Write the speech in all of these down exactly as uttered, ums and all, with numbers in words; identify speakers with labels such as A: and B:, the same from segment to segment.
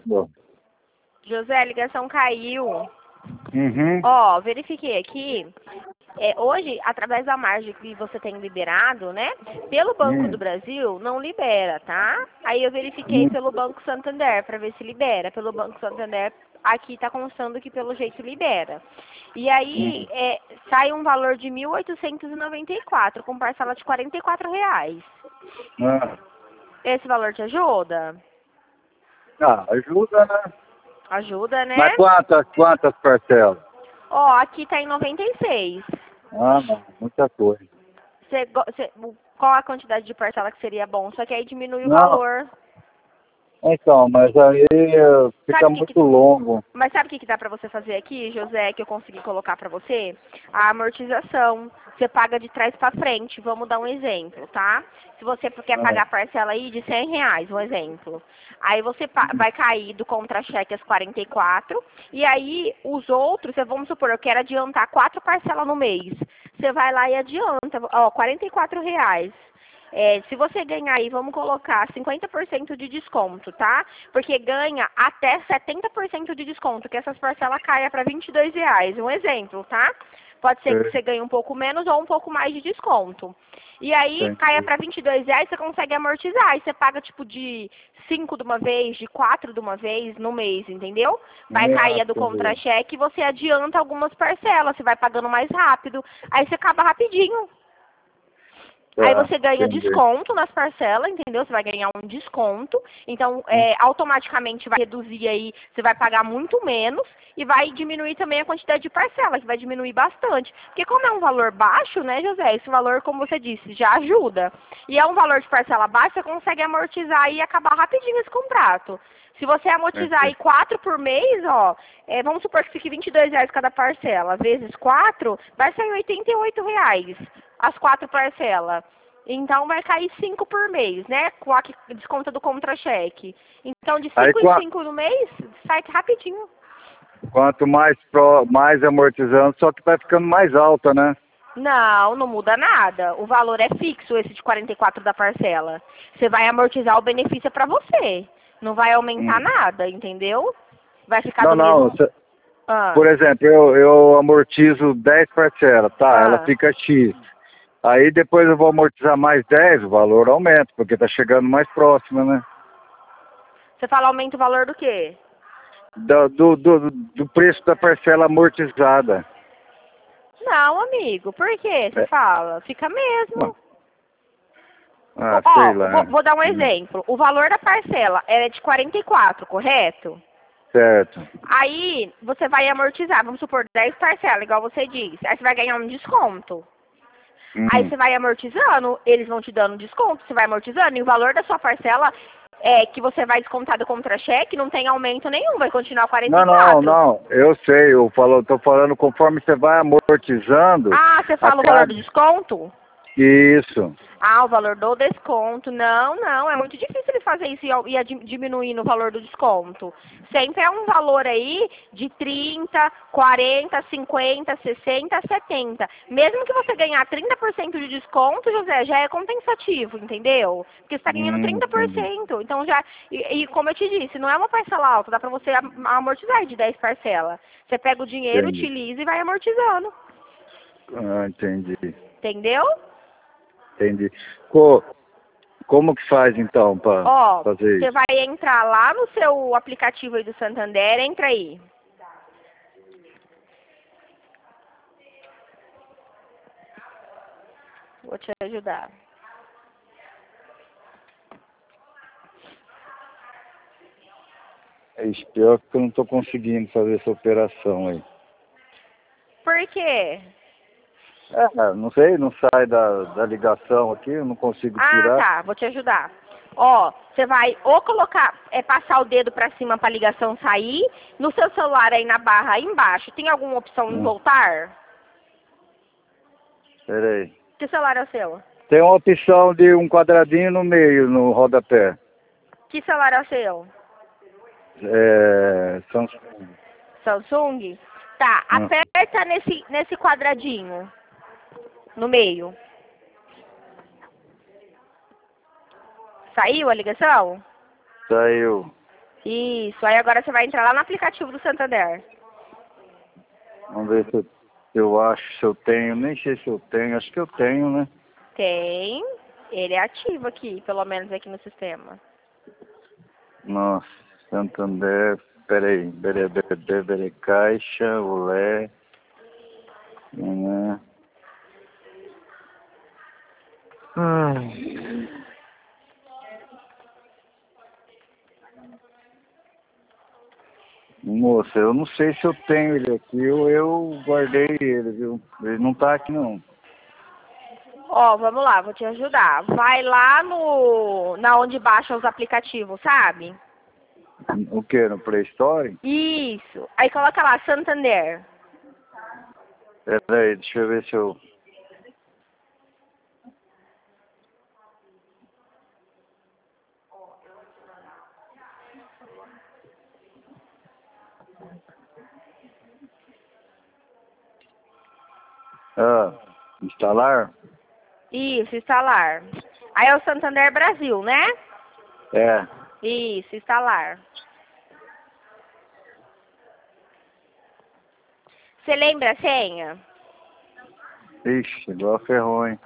A: Bom.
B: José, a ligação caiu.
A: Uhum.
B: Ó, verifiquei aqui. É, hoje, através da margem que você tem liberado, né? Pelo Banco do
A: Hum.
B: Brasil, não libera, tá? Aí eu verifiquei
A: Hum.
B: pelo Banco Santander para ver se libera. Pelo Banco Santander, aqui tá constando que pelo jeito libera. E aí,
A: Hum.
B: é, sai um valor de mil oitocentos e noventa e quatro, com parcela de quarenta e quatro reais.
A: Ah.
B: Esse valor te ajuda?
A: Ah, ajuda, né?
B: Ajuda, né?
A: Mas quantas, quantas parcelas?
B: Ó, aqui tá em noventa e seis.
A: Ah, não, muita coisa.
B: Cê, go- cê- o- qual a quantidade de parcela que seria bom? Só que aí diminui o
A: Não,
B: valor.
A: então, mas aí eh,
B: Sabe
A: fica
B: o que, que
A: muito longo.
B: Mas sabe o que, que dá pra você fazer aqui, José, que eu consegui colocar pra você? A amortização. Você paga de trás pra frente. Vamos dar um exemplo, tá? Se você quer
A: Ah.
B: pagar a parcela aí de cem reais, um exemplo. Aí você pa- vai cair do contra-cheque as quarenta e quatro. E aí os outros, você- vamos supor, eu quero adiantar quatro parcelas no mês. Você vai lá e adianta, ó, quarenta e quatro reais. É, se você ganhar aí, vamos colocar cinquenta por cento de desconto, tá? Porque ganha até setenta por cento de desconto, que essas parcelas caia para vinte e dois reais. Um exemplo, tá? Pode ser que
A: Sei,
B: você ganhe um pouco menos ou um pouco mais de desconto. E aí, caia
A: entendi.
B: para vinte e dois reais, você consegue amortizar. Aí você paga tipo de cinco de uma vez, de quatro de uma vez no mês, entendeu? Vai cair
A: Ah,
B: a do
A: entendi.
B: contra-cheque e você adianta algumas parcelas, você vai pagando mais rápido. Aí você acaba rapidinho. Aí
A: Tá,
B: você ganha
A: entendi.
B: desconto nas parcelas, entendeu? Você vai ganhar um desconto. Então,
A: Hum.
B: é, automaticamente vai reduzir aí, você vai pagar muito menos e vai diminuir também a quantidade de parcela, que vai diminuir bastante. Porque como é um valor baixo, né, José? Esse valor, como você disse, já ajuda. E é um valor de parcela baixo, você consegue amortizar e acabar rapidinho esse contrato. Se você amortizar aí
A: Entendi.
B: quatro por mês, ó, é, vamos supor que fique vinte e dois reais cada parcela, vezes quatro, vai sair oitenta e oito reais as quatro parcelas. Então vai cair cinco por mês, né? Com a que desconta do contra-cheque. Então de
A: Aí
B: cinco em
A: qua-
B: cinco no mês, sai rapidinho.
A: quanto mais, pro, mais amortizando, só que vai ficando mais alta, né?
B: Não, não muda nada. O valor é fixo, esse de quarenta e quatro da parcela. Você vai amortizar, o benefício é para você. Não vai aumentar
A: Hum.
B: nada, entendeu? Vai ficar
A: Não,
B: do
A: não.
B: mesmo.
A: cê-
B: Ah,
A: Por exemplo, eu, eu amortizo dez parcelas, tá? Ela
B: ah.
A: fica X. Aí depois eu vou amortizar mais dez, o valor aumenta, porque tá chegando mais próximo, né?
B: Você fala aumenta o valor do quê?
A: Do, do, do, do preço da parcela amortizada.
B: Não, amigo. Por quê? Você
A: É,
B: fala? Fica
A: bom,
B: mesmo. O-
A: ah, sei
B: Ó, vou,
A: lá.
B: vou dar um
A: Hum.
B: exemplo. O valor da parcela é de quarenta e quatro, correto?
A: Certo.
B: Aí você vai amortizar, vamos supor, dez parcelas, igual você disse. Aí você vai ganhar um desconto. Aí
A: Hum.
B: você vai amortizando, eles vão te dando desconto, você vai amortizando, e o valor da sua parcela é que você vai descontar do contra-cheque não tem aumento nenhum, vai continuar quarenta e
A: Não, não,
B: quatro.
A: não. Eu sei, eu falo, tô falando conforme você vai amortizando,
B: Ah, você
A: a
B: fala o valor do
A: cada.
B: desconto?
A: Isso.
B: Ah, o valor do desconto. Não, não, é muito difícil ele fazer isso e, au- e adi- diminuir no valor do desconto. Sempre é um valor aí de trinta, quarenta, cinquenta, sessenta, setenta. Mesmo que você ganhar trinta por cento de desconto, José, já é compensativo, entendeu? Porque você está ganhando
A: Hum,
B: trinta por
A: entendi.
B: cento. Então já. E, e como eu te disse, não é uma parcela alta, dá pra você am- amortizar de dez parcelas. Você pega o dinheiro,
A: Entendi.
B: utiliza e vai amortizando.
A: Ah, entendi.
B: Entendeu?
A: Entendi. Co- como que faz então para
B: Ó,
A: fazer
B: você
A: isso?
B: vai entrar lá no seu aplicativo aí do Santander, entra aí. Vou te ajudar.
A: É isso, pior que eu não estou conseguindo fazer essa operação aí.
B: Por quê?
A: É, não sei, não sai da, da ligação aqui, eu não consigo
B: Ah,
A: tirar.
B: tá, vou te ajudar. Ó, você vai ou colocar, é, passar o dedo pra cima pra ligação sair. No seu celular aí na barra aí embaixo, tem alguma opção em
A: Hum,
B: voltar?
A: peraí.
B: Que celular é o seu?
A: Tem uma opção de um quadradinho no meio, no rodapé.
B: Que celular é o seu?
A: É, são,
B: Samsung? Tá,
A: hum,
B: aperta nesse, nesse quadradinho, no meio. Saiu a ligação?
A: saiu.
B: Isso, aí agora você vai entrar lá no aplicativo do Santander.
A: Vamos ver se eu, se eu acho, se eu tenho. Nem sei se eu tenho, acho que eu tenho, né?
B: Tem, ele é ativo aqui, pelo menos aqui no sistema.
A: Nossa, Santander, peraí, Berê, Berê, Berê, Caixa, Olé, né? Ai. Moça, eu não sei se eu tenho ele aqui ou eu guardei ele, viu? Ele não tá aqui não.
B: Ó, vamos lá, vou te ajudar. Vai lá no, na onde baixa os aplicativos, sabe?
A: O que? No Play Store?
B: Isso. Aí coloca lá, Santander.
A: Peraí, deixa eu ver se eu... Ah, instalar?
B: Isso, instalar. Aí é o Santander Brasil, né?
A: É.
B: Isso, instalar. Você lembra a senha?
A: Ixi, igual ferrou, hein?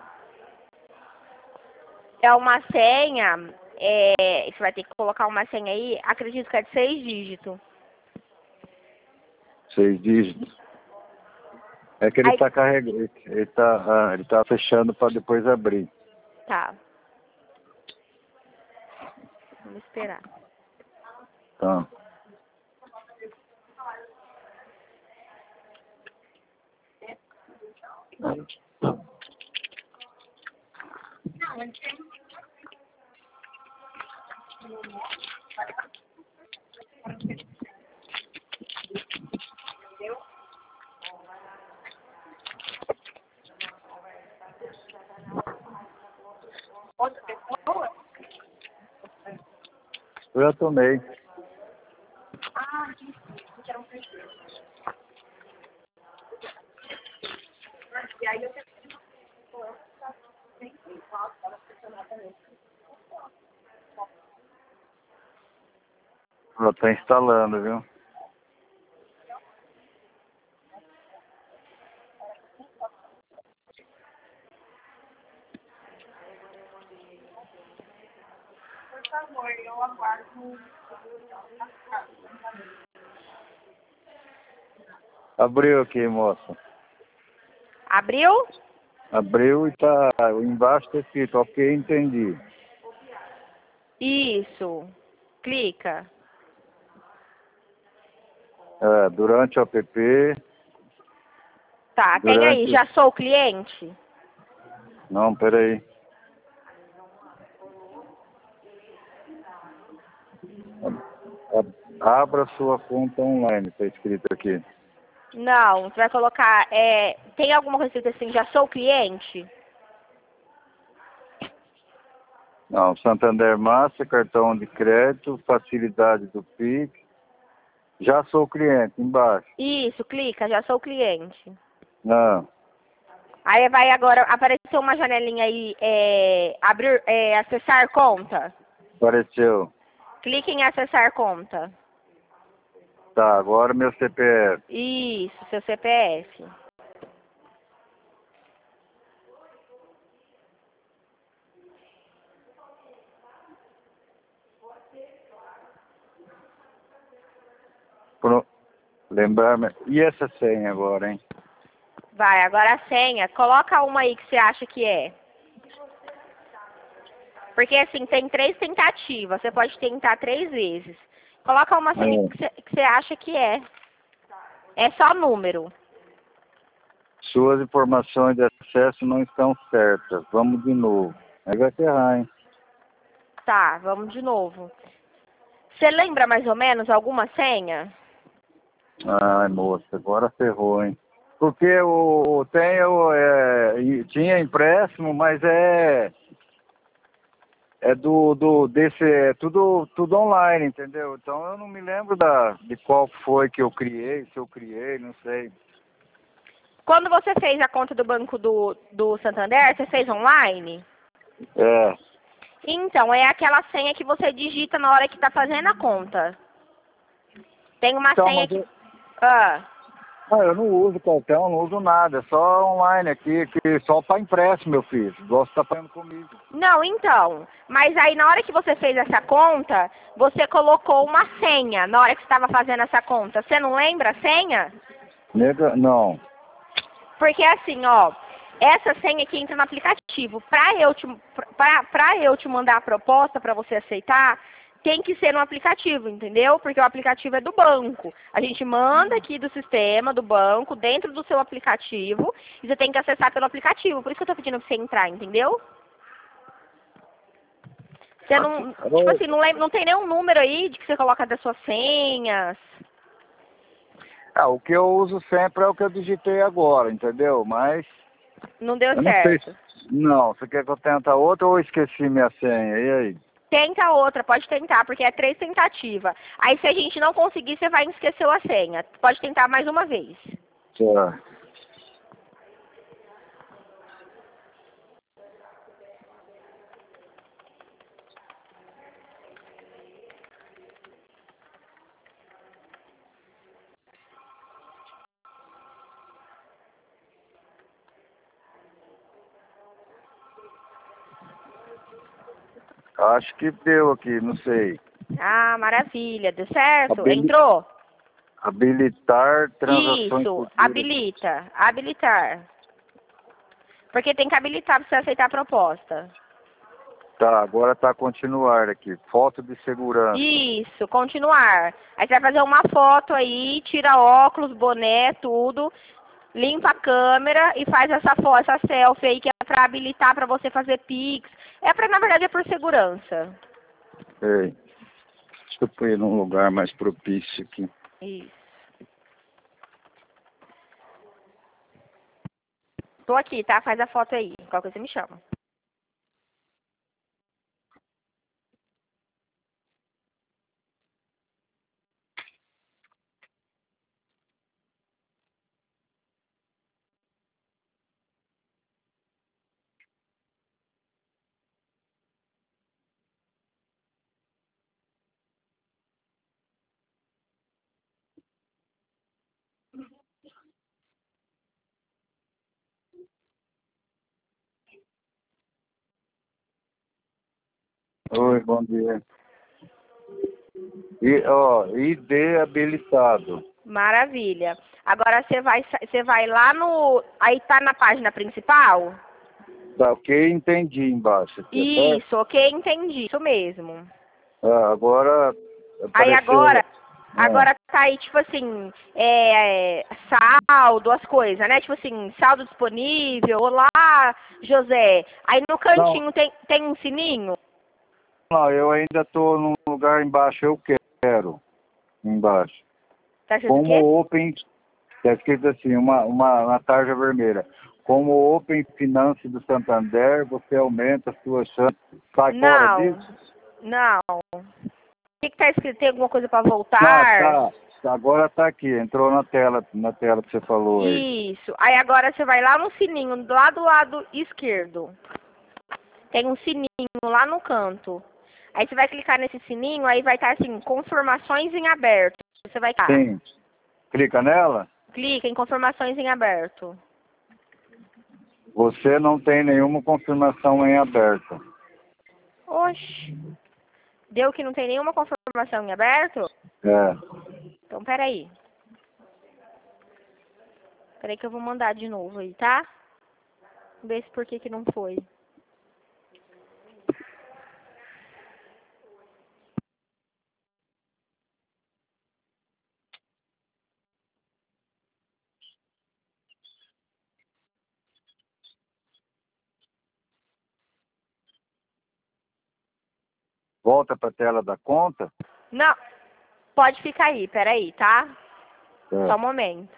B: É uma senha, é, você vai ter que colocar uma senha aí, acredito que é de seis dígitos.
A: Seis dígitos. É que ele
B: Aí,
A: tá carregando, ele tá, ah, ele tá fechando para depois abrir.
B: tá. Vamos esperar.
A: Tá. Eu já tomei. Já tá instalando, viu? Abriu aqui, moça.
B: Abriu?
A: Abriu e tá embaixo tá escrito, ok, entendi.
B: Isso. Clica.
A: É, durante o app,
B: Tá, tem aí,
A: durante...
B: já sou cliente?
A: Não, peraí. A- Abra sua conta online, tá escrito aqui.
B: Não, você vai colocar, é, tem alguma coisa escrita assim, já sou cliente?
A: Não, Santander Master, cartão de crédito, facilidade do Pix. Já sou cliente, embaixo.
B: Isso, clica, já sou cliente.
A: Não,
B: Aí vai agora, apareceu uma janelinha aí, é, abrir, é, acessar conta.
A: apareceu.
B: Clique em acessar conta.
A: Tá, agora meu C P F.
B: Isso, seu C P F.
A: Pro... Lembrar... E essa senha agora, hein?
B: Vai, agora a senha, coloca uma aí que você acha que é. Porque assim, tem três tentativas, você pode tentar três vezes. Coloca uma senha
A: É.
B: que você, que você acha que é. É só número.
A: Suas informações de acesso não estão certas. Vamos de novo. Aí vai ferrar, hein?
B: Tá, vamos de novo. Você lembra mais ou menos alguma senha?
A: Ai, moça, agora ferrou, hein? Porque o, tem, o, é, e tinha empréstimo, mas é... É do, do, desse, é tudo, tudo online, entendeu? Então eu não me lembro da, de qual foi que eu criei, se eu criei, não sei.
B: Quando você fez a conta do banco do, do Santander, você fez online?
A: É,
B: Então, é aquela senha que você digita na hora que está fazendo a conta. Tem uma
A: Então,
B: senha
A: mas
B: que...
A: eu,
B: Ah,
A: ah, eu não uso cartão, não uso nada. É só online aqui, que só para empréstimo, meu filho. Gosto de estar pagando comigo.
B: não, então. Mas aí na hora que você fez essa conta, você colocou uma senha na hora que você estava fazendo essa conta. Você não lembra a senha?
A: Nega, não.
B: Porque assim, ó, essa senha aqui entra no aplicativo. Pra eu te, pra, pra eu te mandar a proposta para você aceitar, tem que ser no aplicativo, entendeu? Porque o aplicativo é do banco. A gente manda aqui do sistema, do banco, dentro do seu aplicativo, e você tem que acessar pelo aplicativo. Por isso que eu tô pedindo pra você entrar, entendeu? Você não, tipo
A: Ô,
B: assim, não, lembra, não tem nenhum número aí de que você coloca das suas senhas.
A: ah, o que eu uso sempre é o que eu digitei agora, entendeu? Mas
B: Não deu
A: eu não sei.
B: certo.
A: se- Não, você quer que eu tente outra ou eu esqueci minha senha? E aí?
B: Tenta outra, pode tentar, porque é três tentativas. Aí se a gente não conseguir, você vai esquecer a senha. Pode tentar mais uma vez.
A: Tá. Acho que deu aqui, não sei.
B: Ah, maravilha, deu certo?
A: Habili-
B: Entrou?
A: Habilitar transações
B: Isso,
A: futuras.
B: habilita, habilitar. Porque tem que habilitar para você aceitar a proposta.
A: Tá, agora tá continuar aqui. Foto de segurança.
B: Isso, continuar. Aí você vai fazer uma foto aí, tira óculos, boné, tudo, limpa a câmera e faz essa foto, essa selfie aí que é para habilitar para você fazer Pix. É para, na verdade, é por segurança.
A: Ei, deixa eu pôr num lugar mais propício aqui.
B: Isso. Tô aqui, tá? Faz a foto aí. Qualquer coisa você me chama.
A: Oi, bom dia. E, ó, I D habilitado.
B: Maravilha. Agora você vai, você vai lá no... Aí tá na página principal?
A: Tá, ok, entendi embaixo aqui, certo?
B: Isso, ok, entendi. Isso mesmo.
A: Ah, agora
B: Aí
A: apareceu.
B: agora,
A: Ah,
B: agora tá aí, tipo assim, é, é, saldo, as coisas, né? Tipo assim, saldo disponível, olá, José. Aí no
A: não,
B: cantinho tem, tem um sininho.
A: não, eu ainda tô num lugar embaixo, eu quero. Embaixo.
B: Tá escrito o quê?
A: Como Open, está escrito assim, uma, uma, uma tarja vermelha. Como Open Finance do Santander, você aumenta as suas chances. Sai fora
B: Não,
A: disso?
B: não. O que que tá escrito? Tem alguma coisa pra
A: Tá,
B: voltar?
A: tá. Agora tá aqui, entrou na tela, na tela que você falou aí.
B: Isso. Aí agora você vai lá no sininho, lá do lado esquerdo. Tem um sininho lá no canto. Aí você vai clicar nesse sininho, aí vai estar assim, confirmações em aberto. Você vai estar.
A: Sim. Clica nela.
B: Clica em confirmações em aberto.
A: Você não tem nenhuma confirmação em aberto.
B: Oxi. Deu que não tem nenhuma confirmação em aberto?
A: É.
B: Então peraí. Peraí que eu vou mandar de novo aí, tá? Ver se por que que não foi.
A: Volta para a tela da conta.
B: Não. Pode ficar aí, peraí, tá? Só um
A: É.
B: momento.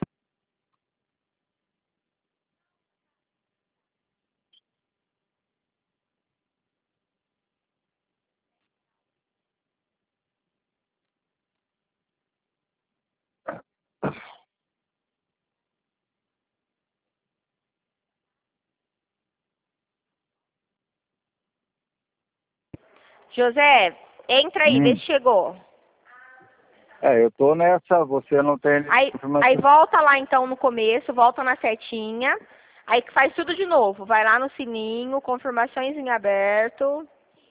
B: José, entra aí, vê
A: Hum,
B: se chegou.
A: É, eu tô nessa, você não tem
B: Aí,
A: informação.
B: aí volta lá então no começo, volta na setinha, aí que faz tudo de novo. Vai lá no sininho, confirmações em aberto.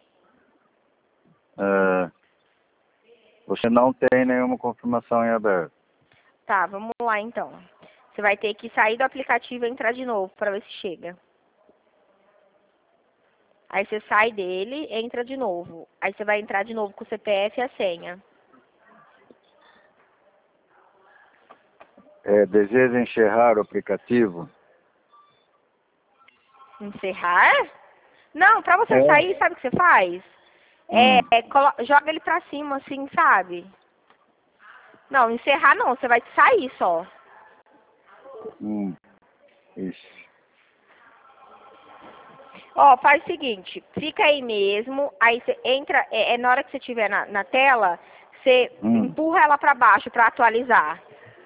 A: É, você não tem nenhuma confirmação em aberto.
B: Tá, vamos lá então. Você vai ter que sair do aplicativo e entrar de novo para ver se chega. Aí você sai dele, entra de novo. Aí você vai entrar de novo com o C P F e a senha.
A: É, deseja encerrar o aplicativo?
B: Encerrar? Não, pra você
A: É.
B: sair, sabe o que você faz? É,
A: Hum.
B: é, colo- joga ele pra cima, assim, sabe? Não, encerrar não, você vai sair só.
A: Hum. Isso.
B: Ó, faz o seguinte, fica aí mesmo, aí você entra, é, é na hora que você estiver na, na tela, você
A: Hum.
B: empurra ela pra baixo pra atualizar.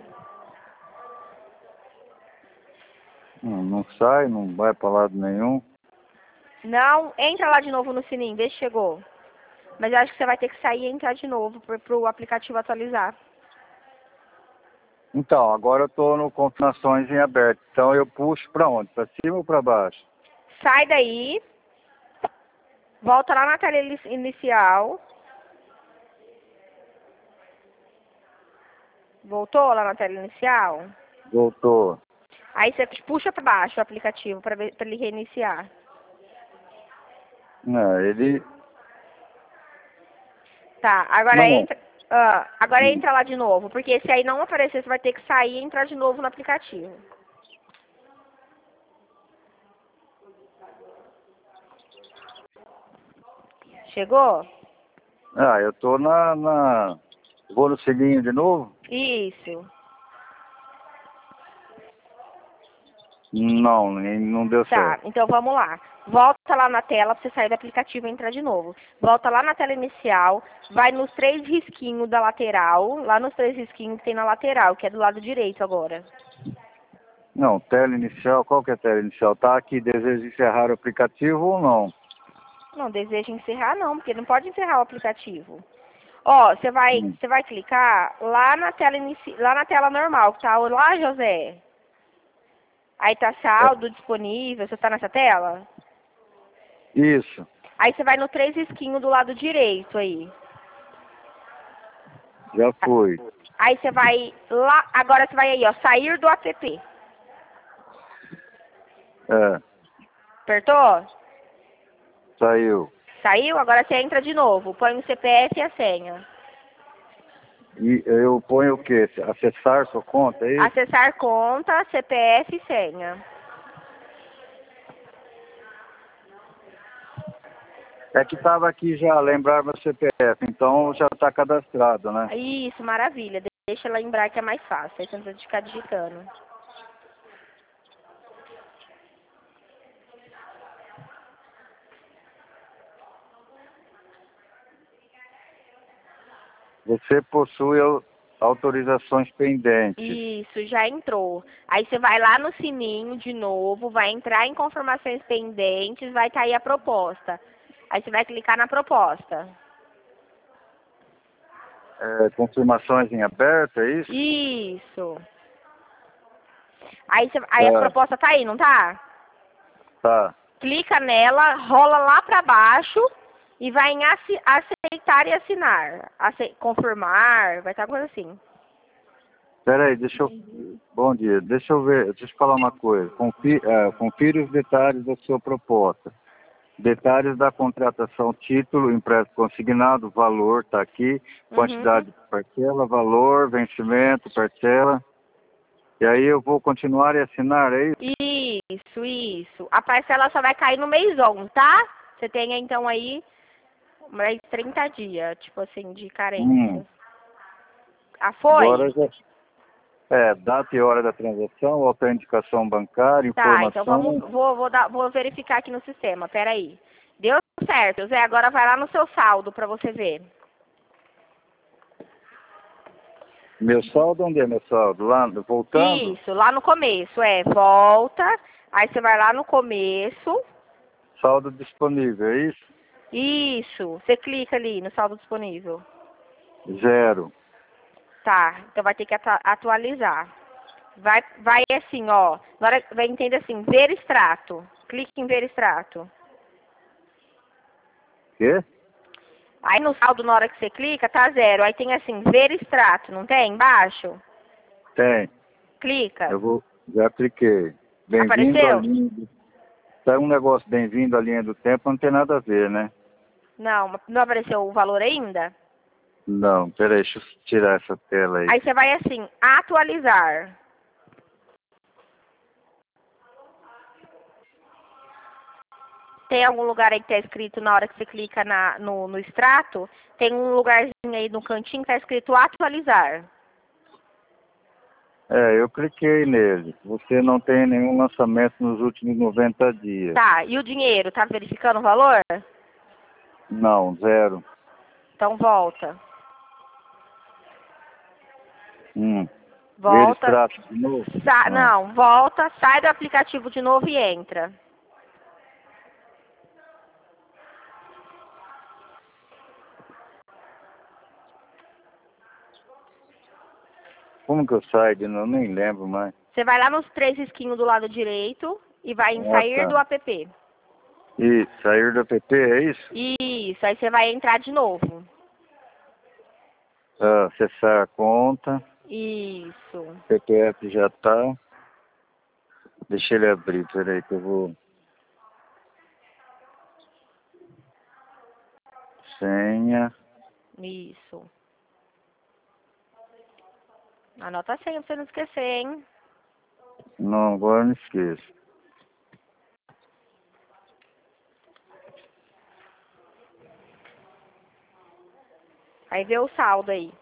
A: Hum, não sai, não vai para lado nenhum.
B: Não, entra lá de novo no sininho, vê se chegou. Mas eu acho que você vai ter que sair e entrar de novo pro, pro aplicativo atualizar.
A: Então, agora eu estou no confirmações em aberto. Então eu puxo para onde? Para cima ou para baixo?
B: Sai daí, volta lá na tela ini- inicial. Voltou lá na tela inicial?
A: Voltou.
B: Aí você puxa para baixo o aplicativo para ele reiniciar.
A: Não, ele...
B: Tá, agora
A: Não.
B: entra, ah, agora
A: Hum.
B: entra lá de novo, porque se aí não aparecer, você vai ter que sair e entrar de novo no aplicativo. Chegou?
A: Ah, eu estou na, na... Vou no sininho de novo?
B: Isso.
A: Não, nem- não deu
B: Tá,
A: certo.
B: então vamos lá. Volta lá na tela pra você sair do aplicativo e entrar de novo. Volta lá na tela inicial, vai nos três risquinhos da lateral, lá nos três risquinhos que tem na lateral, que é do lado direito agora.
A: Não, tela inicial, qual que é a tela inicial? Tá aqui, deseja encerrar o aplicativo ou não?
B: Não deseja encerrar não, porque não pode encerrar o aplicativo. Ó, você vai,
A: Hum.
B: você vai clicar lá na tela inici... lá na tela normal, que tá lá, José. Aí tá saldo disponível, você tá nessa tela?
A: Isso,
B: Aí você vai no três risquinhos do lado direito aí.
A: já fui.
B: Aí você vai lá, agora você vai aí, ó, sair do app.
A: É,
B: Apertou?
A: saiu.
B: Saiu? Agora você entra de novo. Põe o C P F e a senha.
A: E eu ponho o quê? Acessar sua conta, é isso?
B: Acessar conta, C P F e senha.
A: É que estava aqui já, lembrar meu C P F, então já está cadastrado, né?
B: Isso, maravilha. Deixa lembrar que é mais fácil. Aí você não precisa ficar digitando.
A: Você possui au- autorizações pendentes.
B: Isso, já entrou. Aí você vai lá no sininho de novo, vai entrar em confirmações pendentes, vai cair a proposta. Aí você vai clicar na proposta.
A: É, confirmações em aberto, é isso?
B: Isso. Aí, você, aí a
A: É,
B: proposta tá aí, não tá?
A: tá.
B: Clica nela, rola lá pra baixo e vai em ace- aceitar e assinar. Ace- confirmar, vai estar coisa assim.
A: Peraí, deixa eu... Bom dia, deixa eu ver, deixa eu falar uma coisa. Confi- é, confira os detalhes da sua proposta. Detalhes da contratação, título, empréstimo consignado, valor, está aqui,
B: Uhum.
A: quantidade de parcela, valor, vencimento, parcela. E aí eu vou continuar e assinar, é isso?
B: Isso, isso. A parcela só vai cair no mês onze, tá? Você tem então aí mais trinta dias, tipo assim, de carência.
A: Hum,
B: Ah,
A: agora
B: foi?
A: já... É, data e hora da transação, autenticação bancária,
B: Tá, então vamos,
A: informação.
B: vou, vou, dar, vou verificar aqui no sistema, peraí. Deu certo, Zé, agora vai lá no seu saldo pra você ver.
A: Meu saldo, onde é meu saldo? Lá, voltando?
B: Isso, lá no começo, é, volta, aí você vai lá no começo,
A: Saldo disponível, é isso?
B: isso, você clica ali no saldo disponível.
A: Zero.
B: Tá, então vai ter que atu atualizar. Vai, vai assim, ó. Na hora, vai entender assim, ver extrato. Clique em ver extrato.
A: Quê?
B: Aí no saldo, na hora que você clica, tá zero. Aí tem assim, ver extrato, não tem? Embaixo?
A: Tem.
B: Clica.
A: Eu vou. Já cliquei. Bem-vindo à
B: Apareceu?
A: linha do... Tá um negócio bem-vindo à linha do tempo, não tem nada a ver, né?
B: Não, não apareceu o valor ainda?
A: Não, peraí, deixa eu tirar essa tela aí.
B: Aí você vai assim, atualizar. Tem algum lugar aí que tá escrito, na hora que você clica na, no, no extrato, tem um lugarzinho aí no cantinho que tá escrito atualizar.
A: É, eu cliquei nele. Você não tem nenhum lançamento nos últimos noventa dias.
B: Tá, e o dinheiro, tá verificando o valor?
A: Não, zero.
B: Então volta.
A: Hum. Ver
B: Volta.
A: extrato de novo?
B: Sa
A: Ah.
B: não, volta, sai do aplicativo de novo e entra.
A: Como que eu saio de novo? Nem lembro mais.
B: Você vai lá nos três risquinhos do lado direito e vai em
A: Ah,
B: sair
A: tá.
B: do app.
A: E sair do app, é isso?
B: Isso, aí você vai entrar de novo.
A: Ah, acessar a conta.
B: Isso.
A: C P F já tá. Deixa ele abrir, peraí que eu vou. Senha.
B: Isso. Anota a senha pra você não esquecer, hein?
A: Não, agora não esqueço.
B: Aí vê o saldo aí.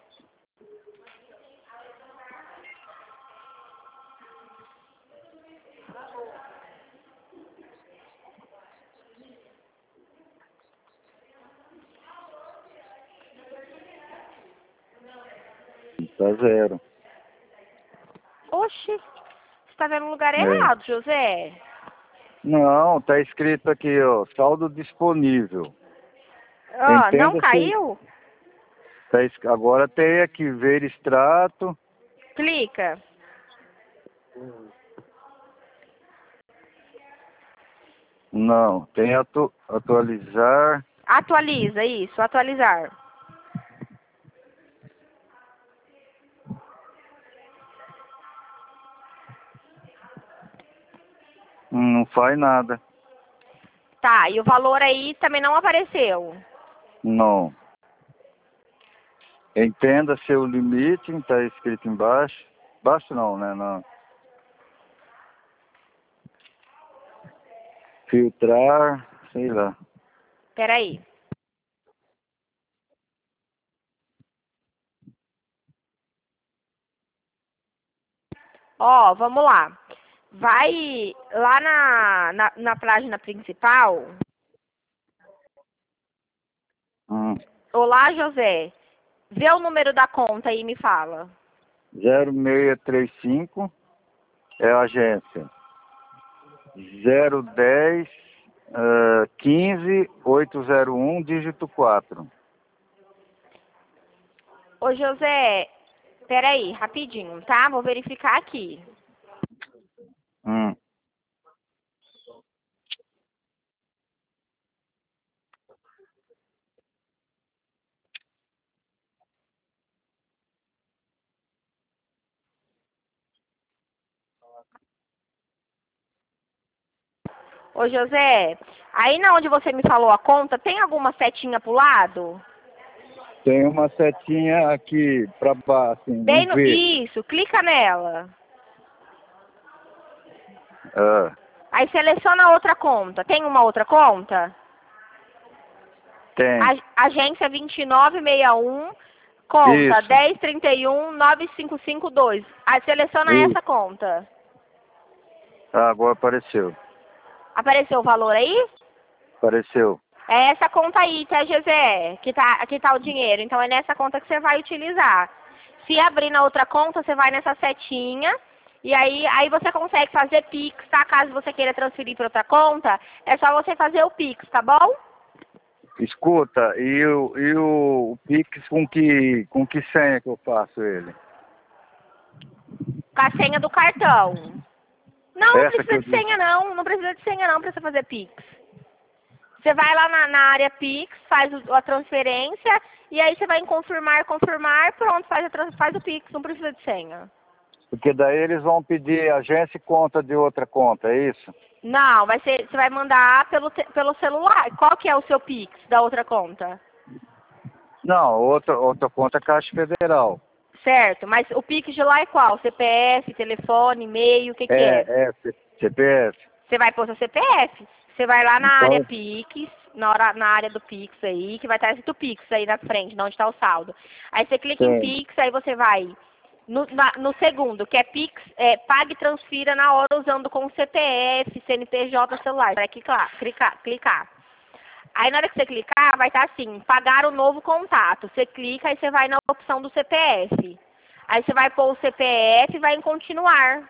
A: Tá zero.
B: Oxi, você tá vendo o lugar
A: É.
B: errado, José.
A: Não, tá escrito aqui, ó, saldo disponível.
B: Ó, não
A: Entenda se
B: caiu?
A: tá, es- agora tem aqui ver extrato.
B: Clica.
A: Não, tem atu, atualizar.
B: Atualiza, isso, atualizar.
A: Hum, Não faz nada.
B: Tá, e o valor aí também não apareceu.
A: Não. Entenda seu limite, tá escrito embaixo. Embaixo não, né? Não. Filtrar, sei lá.
B: Peraí. Ó, vamos lá. Vai lá na, na, na página principal.
A: Hum.
B: Olá, José. Vê o número da conta aí e me fala.
A: zero seis três cinco é a agência. zero dez, uh, quinze, oito zero um, dígito quatro.
B: Ô, José, peraí, rapidinho, tá? Vou verificar aqui.
A: Hum.
B: Ô, José, aí na onde você me falou a conta, tem alguma setinha pro lado?
A: Tem uma setinha aqui pra baixo, assim, um
B: Bem no...
A: V.
B: Isso, clica nela.
A: Ah,
B: Aí seleciona outra conta. Tem uma outra conta?
A: tem.
B: A- Agência vinte e nove sessenta e um, conta
A: Isso,
B: dez trinta e um, nove cinco cinco dois. Aí seleciona essa
A: isso.
B: conta.
A: Ah, agora apareceu.
B: Apareceu o valor aí?
A: Apareceu.
B: É essa conta aí, tá, José? Que tá, que tá o dinheiro. Então é nessa conta que você vai utilizar. Se abrir na outra conta, você vai nessa setinha. E aí, aí você consegue fazer Pix, tá? Caso você queira transferir para outra conta, é só você fazer o Pix, tá bom?
A: Escuta, e o, e o, o Pix com que, com que senha que eu faço ele?
B: Com a senha do cartão. Não, não
A: Essa que
B: precisa
A: eu
B: de
A: disse.
B: senha não, não precisa de senha não pra você fazer Pix. Você vai lá na, na área Pix, faz o, a transferência, e aí você vai em confirmar, confirmar, pronto, faz, a, trans- faz o Pix, não precisa de senha.
A: Porque daí eles vão pedir agência e conta de outra conta, é isso?
B: Não, vai ser, você vai mandar pelo, te- pelo celular. Qual que é o seu Pix da outra conta?
A: Não, outra, outra conta é Caixa Federal.
B: Certo, mas o Pix de lá é qual? C P F, telefone, e-mail, o que que é?
A: É, é, C- CPF.
B: Você vai pôr seu C P F. Você vai lá na área
A: Então,
B: Pix, na, hora, na área do Pix aí, que vai estar escrito Pix aí na frente, de onde está o saldo. Aí você clica em
A: tem.
B: Pix, aí você vai no, na- no segundo, que é Pix, é, pague e transfira na hora usando com C P F, C N P J, celular. Você vai clicar, clicar, clicar. Aí na hora que você clicar, vai estar assim, pagar o novo contato. Você clica e você vai na opção do C P F. Aí você vai pôr o C P F e vai em continuar.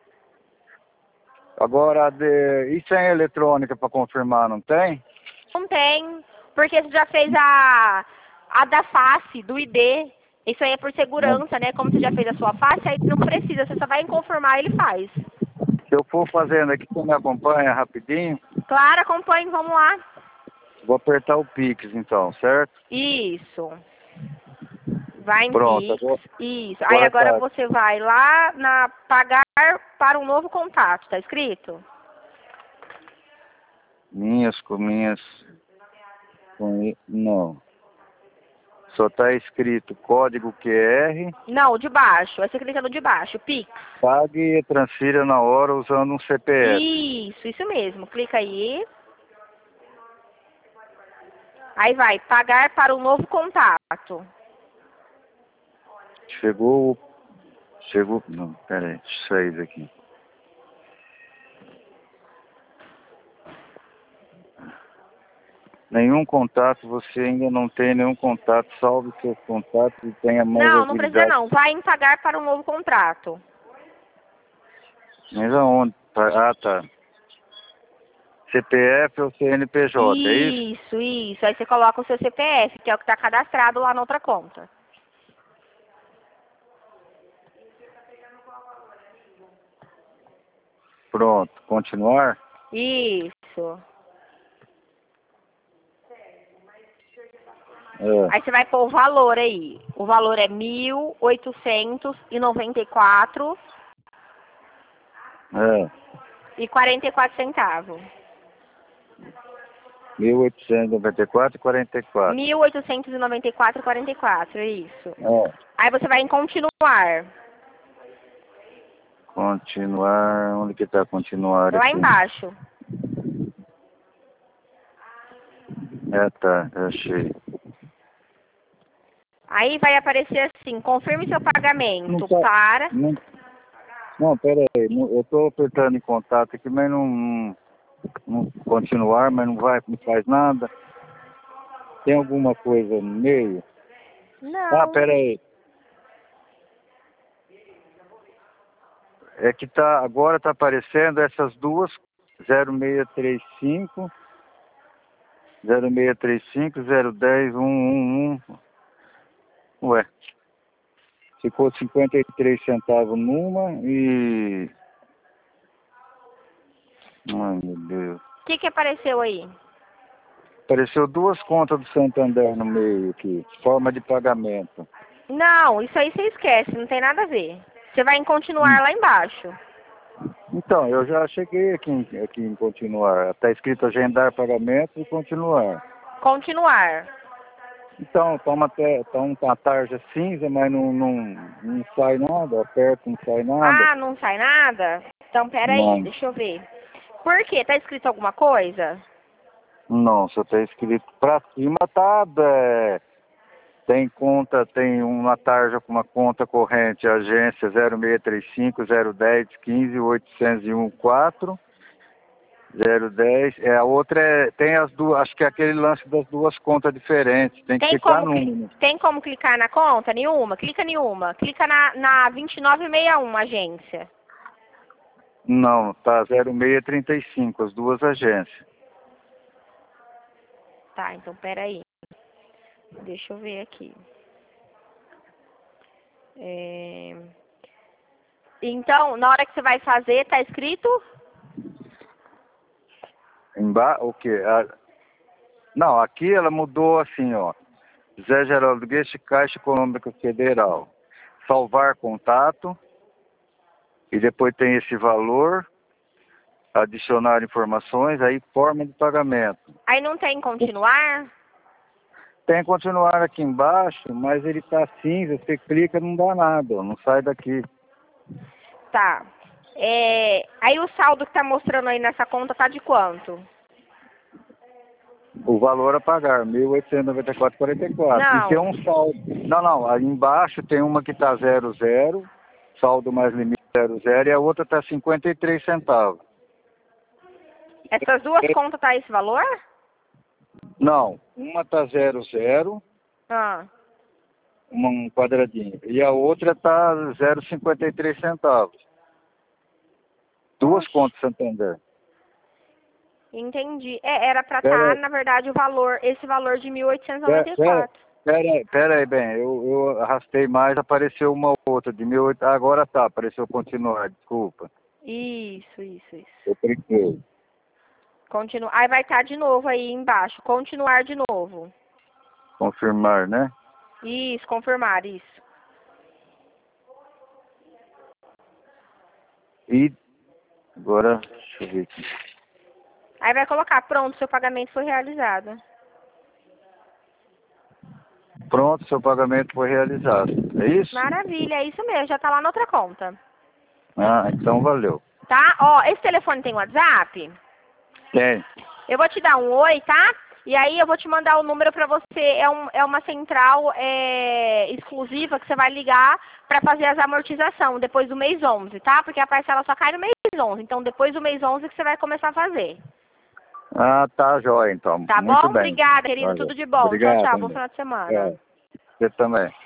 A: Agora, de, e senha eletrônica para confirmar, não tem?
B: Não tem, porque você já fez a, a da face, do I D. Isso aí é por
A: Não.
B: segurança, né? Como você já fez a sua face, aí não precisa, você só vai em confirmar e ele faz.
A: Se eu for fazendo aqui, você me acompanha rapidinho?
B: Claro, acompanhe, vamos lá.
A: Vou apertar o Pix então, certo?
B: Isso. Vai em
A: Pronto,
B: Pix.
A: agora,
B: Isso. Aí
A: agora
B: agora
A: tá.
B: você vai lá na pagar para um novo contato, tá escrito?
A: Minhas com minhas. Com, i- não. Só tá escrito código Q R,
B: Não, o de baixo. Aí você clica no de baixo, Pix.
A: pague e transfira na hora usando um C P F.
B: Isso, isso mesmo. Clica aí. Aí vai, pagar para um novo contato.
A: Chegou. Chegou. Não, pera aí, deixa eu sair daqui. Nenhum contato, você ainda não tem nenhum contato, salve seus contatos e tenha mais
B: Não, não precisa
A: agilidade.
B: não. Vai em pagar para um novo contrato.
A: Mas aonde? Tá- Ah, tá. C P F ou C N P J, é isso?
B: Isso, isso. Aí você coloca o seu C P F, que é o que está cadastrado lá na outra conta.
A: Pronto, continuar?
B: Isso.
A: É,
B: Aí você vai pôr o valor aí. O valor é mil oitocentos e noventa e quatro
A: é.
B: e quarenta e quatro centavos.
A: mil oitocentos e noventa e quatro e quarenta e quatro.
B: mil oitocentos e noventa e quatro e quarenta e quatro, isso.
A: É.
B: Aí você vai em continuar.
A: Continuar, onde que tá continuar
B: Lá
A: aqui?
B: embaixo.
A: É, tá, eu achei.
B: Aí vai aparecer assim, confirme seu pagamento
A: Não tá,
B: para...
A: não, não, pera aí, não- eu tô apertando em contato aqui, mas não, não, não continuar, mas não vai, não faz nada. Tem alguma coisa no meio? Ah,
B: Não.
A: pera aí. É que tá, agora tá aparecendo essas duas, zero seis três cinco, zero seis três cinco, zero um zero, um um um. Ué, ficou cinquenta e três centavos numa e... Ai, meu Deus.
B: O que que apareceu aí?
A: Apareceu duas contas do Santander no meio aqui, forma de pagamento.
B: Não, isso aí você esquece, não tem nada a ver. Você vai em continuar
A: Hum.
B: lá embaixo.
A: Então, eu já cheguei aqui em, aqui em continuar. Está escrito agendar pagamento e continuar.
B: Continuar.
A: Então, tá uma, te- tá uma tarja cinza, mas não, não, não sai nada, aperta, não sai nada.
B: Ah, não sai nada? Então, peraí,
A: Não,
B: deixa eu ver. Por quê? Tá escrito alguma coisa?
A: não, só está escrito para cima, tá, é, tem conta, tem uma tarja com uma conta corrente, agência zero seis três cinco, zero um zero, um cinco, oito zero um quatro, zero dez, é, a outra é, tem as duas, acho que é aquele lance das duas contas diferentes, tem que
B: Tem
A: ficar
B: como, cli-
A: numa.
B: tem como clicar na conta? Nenhuma? Clica nenhuma. Clica na, na vinte e nove sessenta e um, agência.
A: Não, tá zero seis trinta e cinco, as duas agências.
B: Tá, então peraí. Deixa eu ver aqui. É... Então, na hora que você vai fazer, tá escrito?
A: Emba o quê? A... Não, aqui ela mudou assim, ó. Zé Geraldo Gueixe, Caixa Econômica Federal. Salvar contato. E depois tem esse valor. Adicionar informações, aí forma de pagamento.
B: Aí não tem continuar?
A: Tem continuar aqui embaixo, mas ele tá cinza, você clica não dá nada, ó, não sai daqui.
B: Tá. É... Aí o saldo que tá mostrando aí nessa conta tá de quanto?
A: O valor a pagar, mil oitocentos e noventa e quatro reais e quarenta e quatro centavos.
B: Não.
A: E tem um saldo. Não, não, aí embaixo tem uma que tá zero zero, saldo mais limite zero zero, e a outra tá cinquenta e três centavos.
B: Essas duas contas tá esse valor?
A: Não, uma tá zero zero,
B: Ah.
A: um quadradinho, e a outra tá zero vírgula cinquenta e três centavos. Duas
B: Oxe.
A: contas Santander.
B: Entendi. É, era pra
A: Pera
B: estar,
A: aí.
B: na verdade, o valor, esse valor de mil oitocentos e noventa e
A: Pera,
B: quatro.
A: pera aí, pera aí, bem, eu, eu arrastei mais, apareceu uma outra de mil e oitocentos, agora tá, apareceu continuar, desculpa.
B: Isso, isso, isso.
A: Eu cliquei.
B: Continua. Aí vai estar de novo aí embaixo. Continuar de novo.
A: Confirmar, né?
B: Isso, confirmar, isso.
A: E agora, deixa eu ver aqui.
B: Aí vai colocar, pronto, seu pagamento foi realizado.
A: Pronto, seu pagamento foi realizado. É isso?
B: Maravilha, é isso mesmo, já tá lá na outra conta.
A: Ah, então valeu.
B: Tá? Ó, esse telefone tem WhatsApp?
A: Tem.
B: Eu vou te dar um oi, tá? E aí eu vou te mandar o número pra você. É, um, é uma central é, exclusiva que você vai ligar pra fazer as amortizações depois do mês onze, tá? Porque a parcela só cai no mês onze. Então depois do mês onze que você vai começar a fazer.
A: Ah, tá jóia, então.
B: Tá
A: Muito
B: bom?
A: bem.
B: Obrigada, querido.
A: Valeu.
B: Tudo de bom. Tchau,
A: Obrigado,
B: tchau. Bom
A: André.
B: final de semana.
A: É, você também.